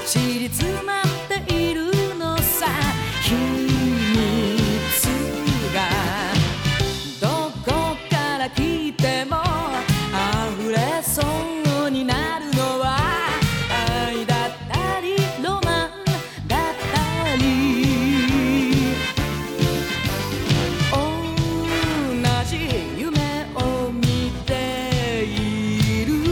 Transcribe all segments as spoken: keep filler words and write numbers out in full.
ちりつまっているのさ秘密がどこから来ても溢れそうになるのは愛だったりロマンだったり同じ夢を見ている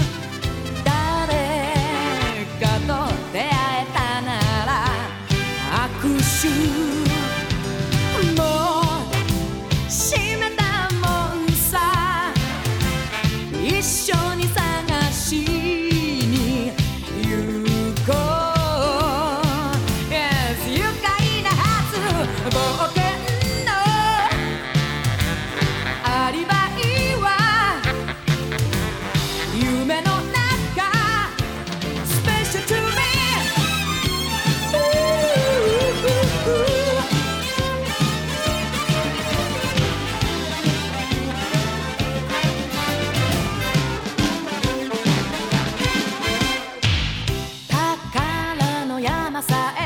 誰かと出会えたなら握手もう閉めたもんさ一緒に探しに行こう Yes 愉快なはず冒険のアリバイは夢の中 Special to me 宝の山さえ